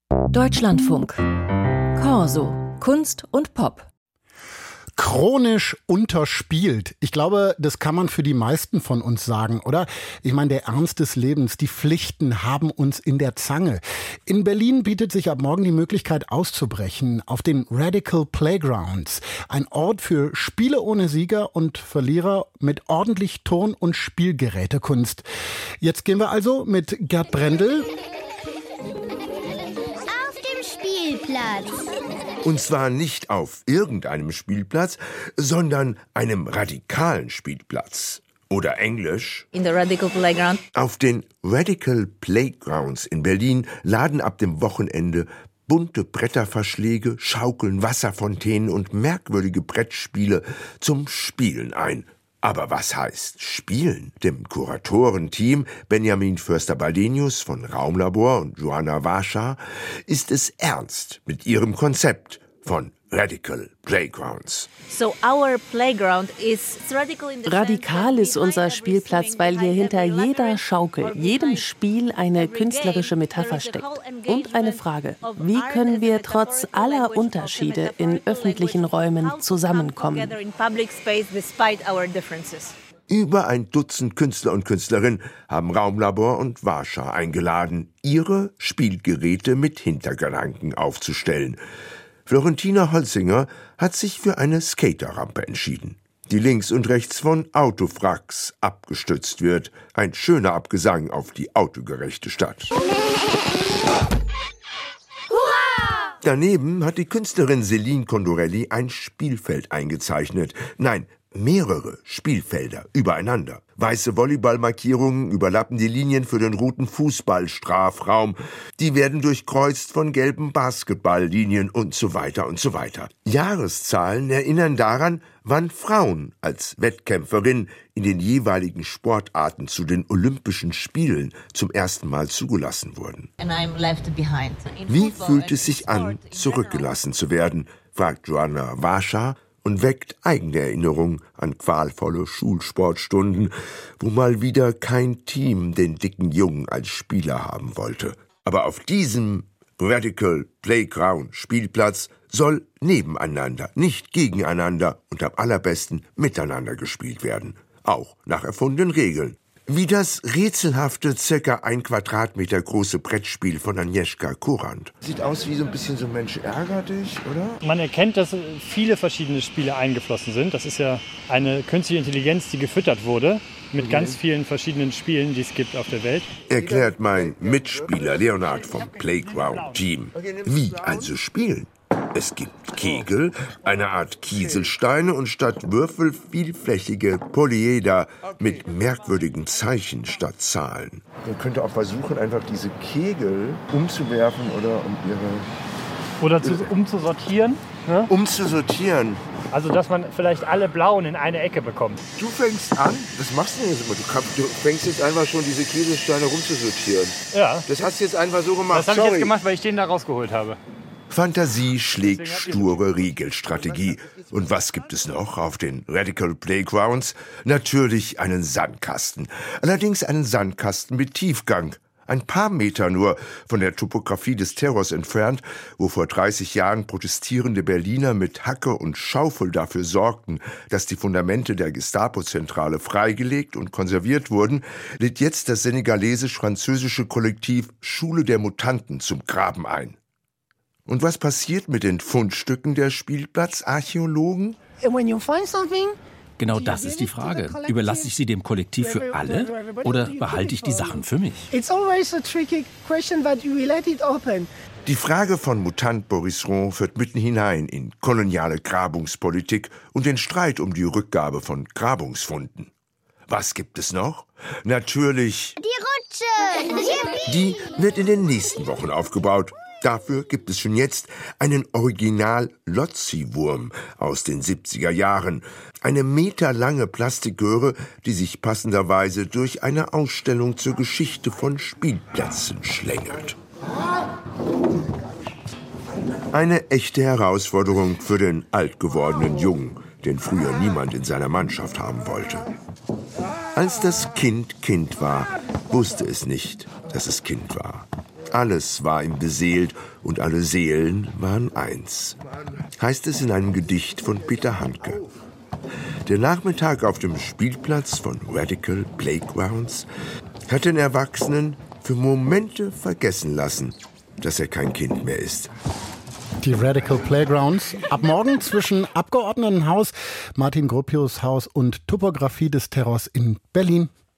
Deutschlandfunk. Corso. Kunst und Pop. Chronisch unterspielt. Ich glaube, das kann man für die meisten von uns sagen, oder? Ich meine, der Ernst des Lebens, die Pflichten haben uns in der Zange. In Berlin bietet sich ab morgen die Möglichkeit auszubrechen auf den Radical Playgrounds. Ein Ort für Spiele ohne Sieger und Verlierer mit ordentlich Turn- und Spielgerätekunst. Jetzt gehen wir also mit Gerd Brendel auf dem Spielplatz. Und zwar nicht auf irgendeinem Spielplatz, sondern einem radikalen Spielplatz. Oder Englisch. In the Radical Playground. Auf den Radical Playgrounds in Berlin laden ab dem Wochenende bunte Bretterverschläge, Schaukeln, Wasserfontänen und merkwürdige Brettspiele zum Spielen ein. Aber was heißt Spielen? Dem Kuratorenteam Benjamin Förster-Baldenius von Raumlabor und Joanna Warschar ist es ernst mit ihrem Konzept von Radical Playgrounds. Radikal ist unser Spielplatz, weil hier hinter jeder Schaukel, jedem Spiel eine künstlerische Metapher steckt. Und eine Frage: Wie können wir trotz aller Unterschiede in öffentlichen Räumen zusammenkommen? Über ein Dutzend Künstler und Künstlerinnen haben Raumlabor und Warschar eingeladen, ihre Spielgeräte mit Hintergedanken aufzustellen. Florentina Holzinger hat sich für eine Skaterrampe entschieden, die links und rechts von Autowracks abgestützt wird. Ein schöner Abgesang auf die autogerechte Stadt. Daneben hat die Künstlerin Celine Condorelli ein Spielfeld eingezeichnet. Nein, mehrere Spielfelder übereinander. Weiße Volleyballmarkierungen überlappen die Linien für den roten Fußballstrafraum. Die werden durchkreuzt von gelben Basketballlinien und so weiter und so weiter. Jahreszahlen erinnern daran, wann Frauen als Wettkämpferin in den jeweiligen Sportarten zu den Olympischen Spielen zum ersten Mal zugelassen wurden. Wie fühlt es sich an, zurückgelassen zu werden, fragt Joanna Warschar und weckt eigene Erinnerungen an qualvolle Schulsportstunden, wo mal wieder kein Team den dicken Jungen als Spieler haben wollte. Aber auf diesem Radical Playground Spielplatz soll nebeneinander, nicht gegeneinander und am allerbesten miteinander gespielt werden. Auch nach erfundenen Regeln. Wie das rätselhafte, circa 1 Quadratmeter große Brettspiel von Agnieszka Kurant. Sieht aus wie so ein bisschen so Mensch ärger dich, oder? Man erkennt, dass viele verschiedene Spiele eingeflossen sind. Das ist ja eine künstliche Intelligenz, die gefüttert wurde mit ganz vielen verschiedenen Spielen, die es gibt auf der Welt. Erklärt mein Mitspieler Leonard vom Playground-Team. Wie also spielen? Es gibt Kegel, eine Art Kieselsteine und statt Würfel vielflächige Polyeder mit merkwürdigen Zeichen statt Zahlen. Man könnte auch versuchen, einfach diese Kegel umzuwerfen oder umzusortieren. Ne? Umzusortieren. Also, dass man vielleicht alle Blauen in eine Ecke bekommt. Du fängst an, das machst du jetzt immer, du fängst jetzt einfach schon diese Kieselsteine rumzusortieren. Ja. Das hast du jetzt einfach so gemacht. Das habe ich jetzt gemacht, weil ich den da rausgeholt habe. Fantasie schlägt sture Regelstrategie. Und was gibt es noch auf den Radical Playgrounds? Natürlich einen Sandkasten. Allerdings einen Sandkasten mit Tiefgang. Ein paar Meter nur von der Topografie des Terrors entfernt, wo vor 30 Jahren protestierende Berliner mit Hacke und Schaufel dafür sorgten, dass die Fundamente der Gestapo-Zentrale freigelegt und konserviert wurden, lädt jetzt das senegalesisch-französische Kollektiv Schule der Mutanten zum Graben ein. Und was passiert mit den Fundstücken der Spielplatzarchäologen? Genau das ist die Frage. Überlasse ich sie dem Kollektiv für alle oder behalte ich die Sachen für mich? Die Frage von Mutant Boris Rond führt mitten hinein in koloniale Grabungspolitik und den Streit um die Rückgabe von Grabungsfunden. Was gibt es noch? Natürlich Die Rutsche! Die wird in den nächsten Wochen aufgebaut. Dafür gibt es schon jetzt einen Original-Lotzi-Wurm aus den 70er Jahren. Eine meterlange Plastikröhre, die sich passenderweise durch eine Ausstellung zur Geschichte von Spielplätzen schlängelt. Eine echte Herausforderung für den alt gewordenen Jungen, den früher niemand in seiner Mannschaft haben wollte. Als das Kind Kind war, wusste es nicht, dass es Kind war. Alles war ihm beseelt und alle Seelen waren eins. Heißt es in einem Gedicht von Peter Handke. Der Nachmittag auf dem Spielplatz von Radical Playgrounds hat den Erwachsenen für Momente vergessen lassen, dass er kein Kind mehr ist. Die Radical Playgrounds. Ab morgen zwischen Abgeordnetenhaus, Martin Gropius Haus und Topographie des Terrors in Berlin.